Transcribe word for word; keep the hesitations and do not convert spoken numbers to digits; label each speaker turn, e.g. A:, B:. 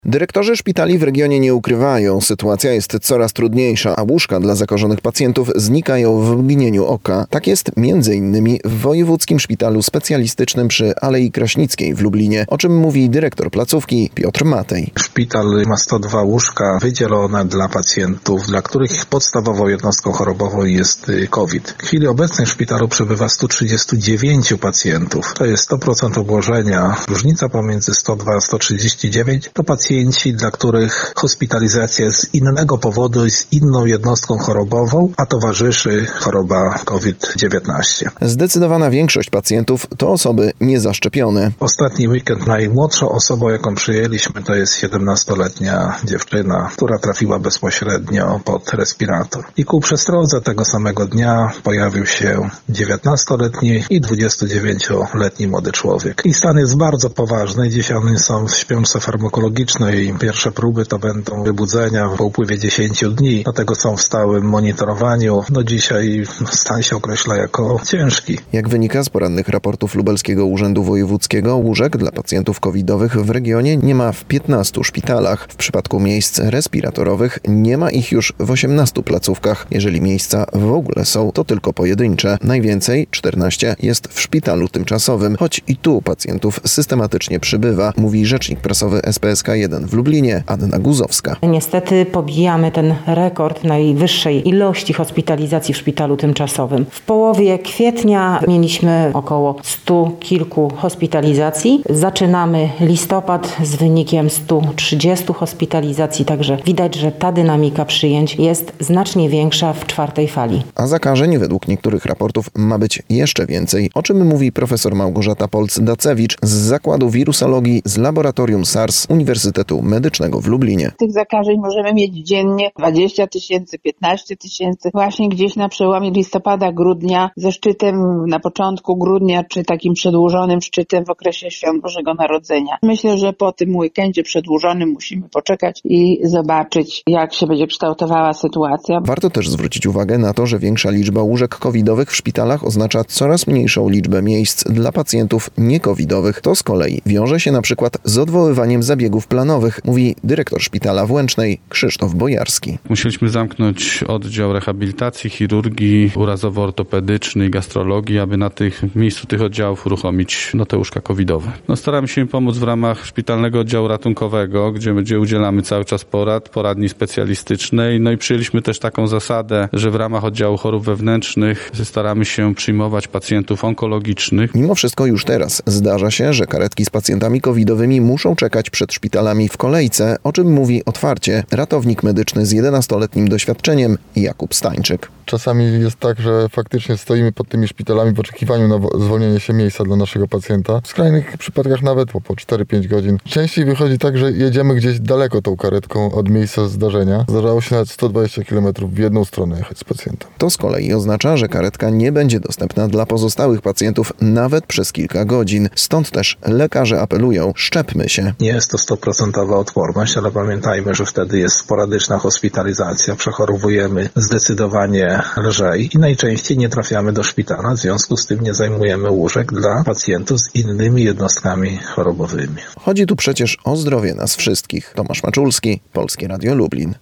A: Dyrektorzy szpitali w regionie nie ukrywają, sytuacja jest coraz trudniejsza, a łóżka dla zakażonych pacjentów znikają w mgnieniu oka. Tak jest między innymi w Wojewódzkim Szpitalu Specjalistycznym przy Alei Kraśnickiej w Lublinie, o czym mówi dyrektor placówki Piotr Matej.
B: Szpital ma sto dwa łóżka wydzielone dla pacjentów, dla których podstawową jednostką chorobową jest COVID. W chwili obecnej w szpitalu przebywa sto trzydzieści dziewięć pacjentów. To jest sto procent obłożenia. Różnica pomiędzy sto dwa a sto trzydzieści dziewięć to pacjenci, dla których hospitalizacja z innego powodu jest inną jednostką chorobową, a towarzyszy choroba COVID dziewiętnaście.
A: Zdecydowana większość pacjentów to osoby niezaszczepione.
B: Ostatni weekend najmłodszą osobą, jaką przyjęliśmy, to jest siedemnastoletnia dziewczyna, która trafiła bezpośrednio pod respirator. I ku przestrodze tego samego dnia pojawił się dziewiętnastoletni i dwudziestodziewięcioletni młody człowiek. I stan jest bardzo poważny. Dzisiaj oni są w śpiączce farmakologicznej. I pierwsze próby to będą wybudzenia po upływie dziesięciu dni. Dlatego są w stałym monitorowaniu. No dzisiaj stan się określa jako ciężki.
A: Jak wynika z porannych raportów Lubelskiego Urzędu Wojewódzkiego, łóżek dla pacjentów covidowych w regionie nie ma w piętnastu szpitalach. W przypadku miejsc respiratorowych nie ma ich już w osiemnastu placówkach. Jeżeli miejsca w ogóle są, to tylko pojedyncze. Najwięcej, czternaście, jest w szpitalu tymczasowym, choć i tu pacjentów systematycznie przybywa, mówi rzecznik prasowy S P S K jeden w Lublinie, Anna Guzowska.
C: Niestety pobijamy ten rekord najwyższej ilości hospitalizacji w szpitalu tymczasowym. W połowie kwietnia mieliśmy około stu kilku hospitalizacji. Zaczynamy listopad z wynikiem stu trzydziestu hospitalizacji, także widać, że ta dynamika przyjęć jest znacznie większa w czwartej fali.
A: A zakażeń według niektórych raportów ma być jeszcze więcej, o czym mówi profesor Małgorzata Polc-Dacewicz z Zakładu Wirusologii z Laboratorium SARS Uniwersytetu Medycznego w Lublinie.
D: Tych zakażeń możemy mieć dziennie dwadzieścia tysięcy, piętnaście tysięcy. Właśnie gdzieś na przełomie listopada, grudnia, ze szczytem na początku grudnia, czy takim przedłużonym szczytem w okresie świąt Bożego Narodzenia. Myślę, że po tym weekendzie przedłużonym musimy poczekać i zobaczyć, jak się będzie kształtowała sytuacja.
A: Warto też zwrócić uwagę na to, że większa liczba łóżek covidowych w szpitalach oznacza coraz mniejszą liczbę miejsc dla pacjentów niecovidowych. To z kolei wiąże się na przykład z odwoływaniem zabiegów planowych, mówi dyrektor szpitala w Łęcznej Krzysztof Bojarski.
E: Musieliśmy zamknąć oddział rehabilitacji, chirurgii, urazowo-ortopedycznej, gastrologii, aby na tych w miejscu tych oddziałów uruchomić no, te łóżka covidowe. No, staramy się im pomóc w ramach szpitalnego oddziału ratunkowego, gdzie, gdzie udzielamy cały czas porad, poradni specjalistycznej. No i przyjęliśmy też taką zasadę, że w ramach oddziału chorób wewnętrznych staramy się przyjmować pacjentów onkologicznych.
A: Mimo wszystko już teraz zdarza się, że karetki z pacjentami covidowymi muszą czekać przed szpitalami w kolejce, o czym mówi otwarcie ratownik medyczny z jedenastoletnim doświadczeniem Jakub Stańczyk.
F: Czasami jest tak, że faktycznie stoimy pod tymi szpitalami w oczekiwaniu na zwolnienie się miejsca dla naszego pacjenta. W skrajnych przypadkach nawet po cztery pięć godzin. Częściej wychodzi tak, że jedziemy gdzieś daleko tą karetką od miejsca zdarzenia. Zdarzało się nawet sto dwadzieścia kilometrów w jedną stronę jechać z pacjentem.
A: To z kolei oznacza, że karetka nie będzie dostępna dla pozostałych pacjentów nawet przez kilka godzin. Stąd też lekarze apelują, szczepmy się.
B: Nie jest to stuprocentowa odporność, ale pamiętajmy, że wtedy jest sporadyczna hospitalizacja. Przechorowujemy zdecydowanie lżej i najczęściej nie trafiamy do szpitala, w związku z tym nie zajmujemy łóżek dla pacjentów z innymi jednostkami chorobowymi.
A: Chodzi tu przecież o zdrowie nas wszystkich. Tomasz Maczulski, Polskie Radio Lublin.